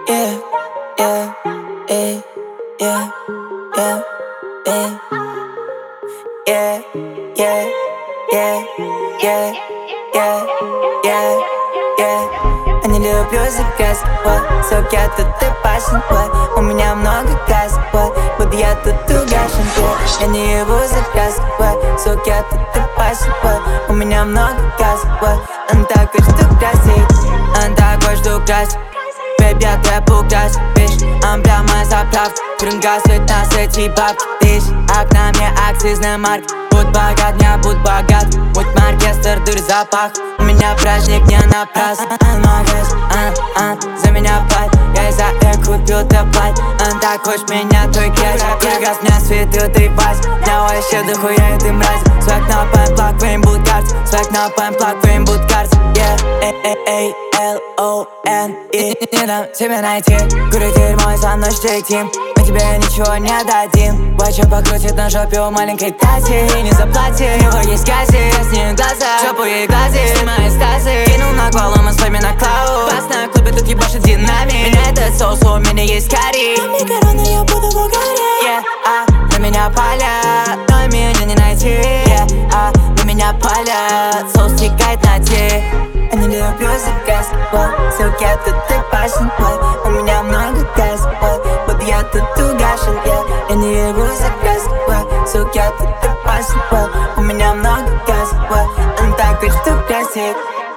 Yeah, yeah, yeah, yeah, yeah, yeah, yeah, yeah, yeah, yeah, yeah, yeah, yeah. Я не люблю заказ, сок я тут и пашен, у меня много газа, буду я тут угашен, я не его заказ, сок я тут и пашен, у меня много газа, он такой, что красит, он такой, что красит. Baby, я трэп украсть, bitch, он прямо заправ. Прыгай свет на эти бабки, bitch. Окнами акцизная марка. Будь богат, не будь богат. Будь оркестр, дыр запах. У меня праздник не напрасно. Магаз, за меня плать. Я из-за купил теплать. Он так хочет меня, той грязь. Прыгай, меня светил, ты вась. Я вообще дохуя, и ты мразь. Свек на пэмплак, твоим будь карт. Свек на пэмплак, твоим будь карт. Yeah, L-O-N-E. Не дам тебя найти. Курю дерьмо и со мной штык-тим. Мы тебе ничего не дадим. Бача покрутит на жопе у маленькой Таси. И не заплати, у него есть гази. Я с ней глаза, жопу ей глази. Снимаю стазы, кинул на голову, мы с вами на клау. Бас на клубе, тут ебашит динамик. Меня этот соус, у меня есть карри. Дай мне корону, я буду в угаре. На меня палят, но меня не найти. На меня палят, соус текает на те. Я не люблю заказ, сок я тут и пашен, у меня много газа, буду я тут угашен, я не люблю заказ, сок я тут и пашен, у меня много газа, он такой, что красит.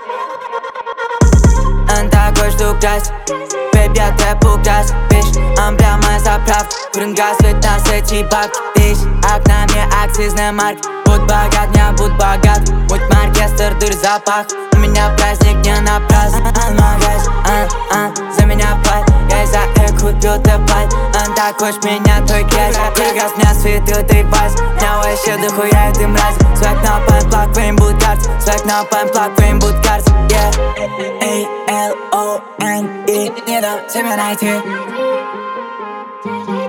Он такой, что красит. Baby, я трэп украсть, bitch, он прямо заправ. Прыгай свет на эти бабки, bitch. Окнами акцизная марка. Будь богат, не будь богат. Будь оркестр, дыр запах. У меня праздник не напрасно. Магаз, за меня плать. Я из-за купил теплать. Он так хочет меня, той грязь. Прыгай, меня светил, ты вась. Я вообще дохуя, и ты мразь. Свек на пэмплак, твоим будь карт. Свек на пэмплак, твоим будь карт. Yeah, A-L-O-N-E. Не дам тебя найти.